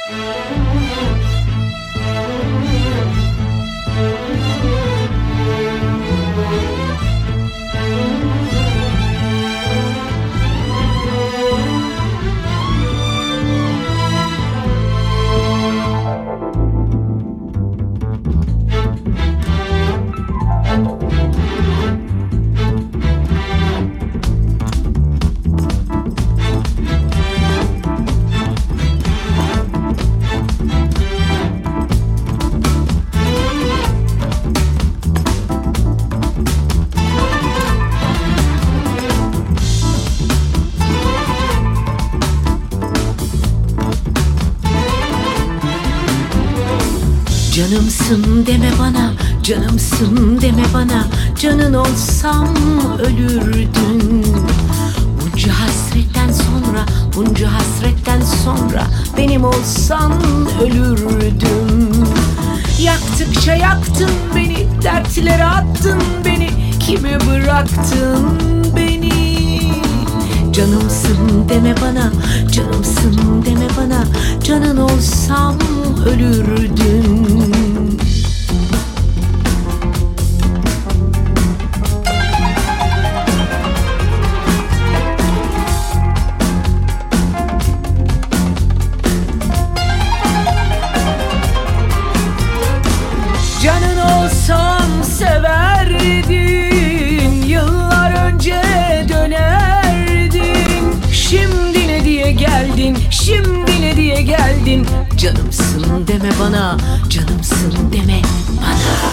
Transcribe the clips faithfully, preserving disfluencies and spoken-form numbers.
Canımsın deme bana, canımsın deme bana, canın olsam ölürdün. Bunca hasretten sonra, bunca hasretten sonra benim olsan ölürdüm. Yaktıkça yaktın beni, dertlere attın beni, kime bıraktın beni? Canımsın deme bana, canımsın deme bana, canın olsam ölürdün. Canın olsam severdin, yıllar önce dönerdin. Şimdi ne diye geldin, şimdi ne diye geldin? Canımsın deme bana, canımsın deme bana.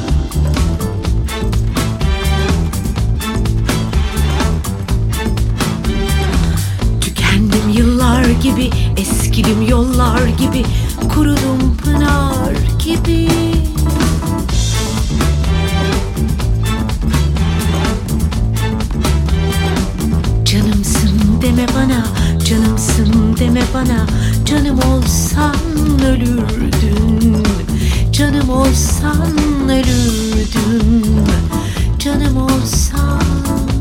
Tükendim yıllar gibi, eskidim yollar gibi, kurudum pınar gibi. Canımsın deme bana, canımsın deme bana, canım olsan ölürdün. Canım olsan ölürdün, canım olsan